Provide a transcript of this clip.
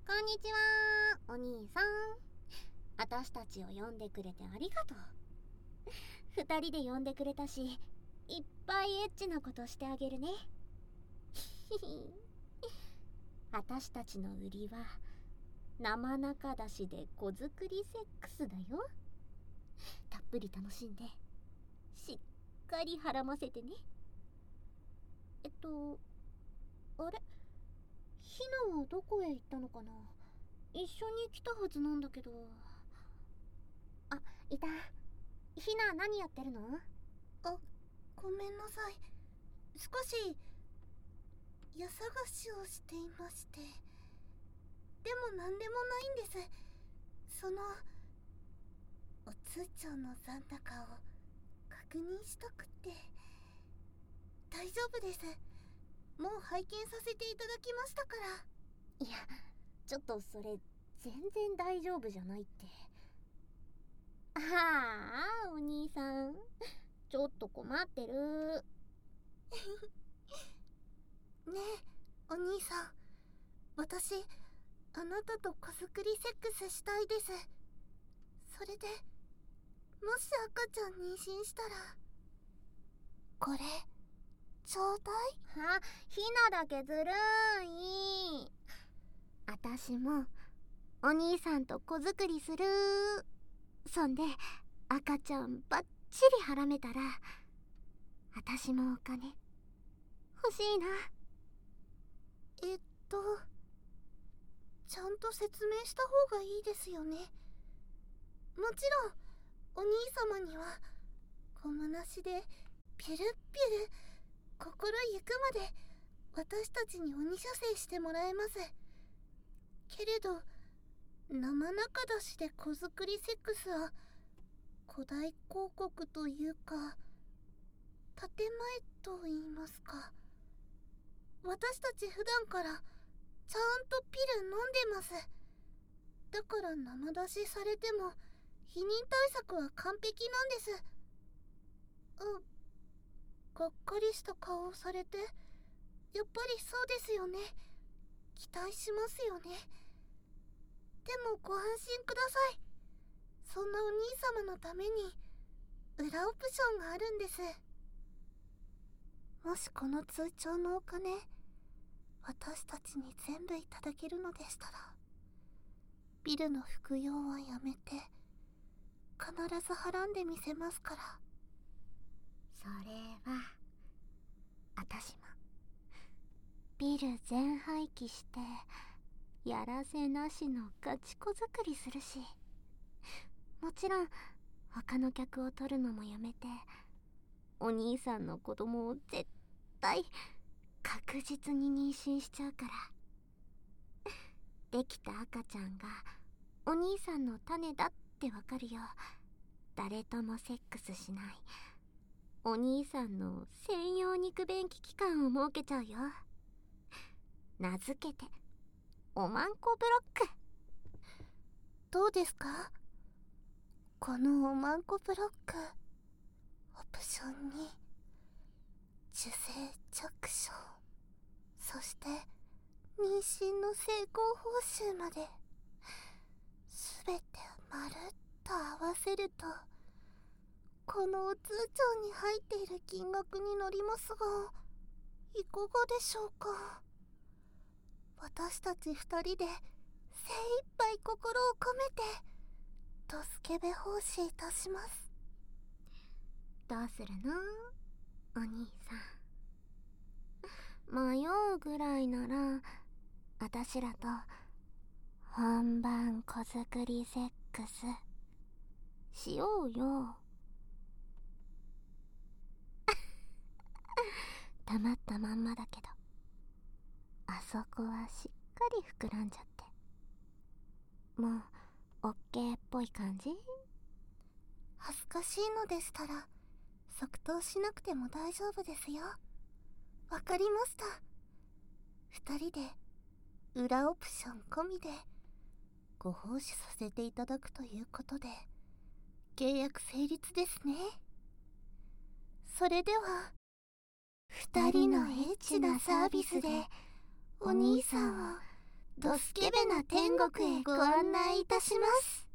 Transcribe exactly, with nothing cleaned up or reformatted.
こんにちは、お兄さん。私たちを呼んでくれてありがとう。二人で呼んでくれたし、いっぱいエッチなことしてあげるね。私たちの売りは生中出しで子作りセックスだよ。たっぷり楽しんでしっかりはらませてね。えっとあれ、ひなはどこへ行ったのかな。一緒に来たはずなんだけど。あ、いた。ひな、何やってるの？ あ、ごめんなさい。少し家探しをしていまして。でも何でもないんです。そのお通帳の残高を確認したくて。大丈夫です。もう拝見させていただきましたから。 いや、ちょっとそれ全然大丈夫じゃないって。ああ、お兄さん、ちょっと困ってる。 ねえ、お兄さん、私あなたと子作りセックスしたいです。それでもし赤ちゃん妊娠したらこれちょうだい。 あ、ひなだけずるい。あたしもお兄さんと子作りする。そんで赤ちゃんばっちりはらめたら、あたしもお金欲しいな。 えっとちゃんと説明した方がいいですよね。もちろんお兄様にはゴムなしでピュルッピュル心ゆくまで私たちに鬼射精してもらえます。けれど生中出しで子作りセックスは古代広告というか建前と言いますか。私たち普段からちゃんとピル飲んでます。だから生出しされても避妊対策は完璧なんです。うがっかりした顔をされて、やっぱりそうですよね。期待しますよね。でもご安心ください。そんなお兄様のために裏オプションがあるんです。もしこの通帳のお金私たちに全部いただけるのでしたら、ビルの服用はやめて必ず払んでみせますから。 それはあたしもビル全廃棄してやらせなしのガチ子作りするし、もちろん他の客を取るのもやめてお兄さんの子供を絶対確実に妊娠しちゃうから。できた赤ちゃんがお兄さんの種だってわかるよう誰ともセックスしないお兄さんの専用肉便器機関を設けちゃうよ。名付けておまんこブロック。 どうですか、このおまんこブロック。オプションに受精着床、そして妊娠の成功報酬まで全てまるっと合わせると、このお通帳に入っている金額になりますが、いかがでしょうか。私たち二人で精一杯心を込めてドスケベ奉仕いたします。 どうするのお兄さん。迷うぐらいならあたしらと本番子作りセックスしようよ。黙ったまんまだけど、あそこはしっかり膨らんじゃって、もうオッケーっぽい感じ。 恥ずかしいのでしたら即答しなくても大丈夫ですよ。わかりました。二人で裏オプション込みでご奉仕させていただくということで契約成立ですね。それでは二人のエッチなサービスでお兄さんをドスケベな天国へご案内いたします。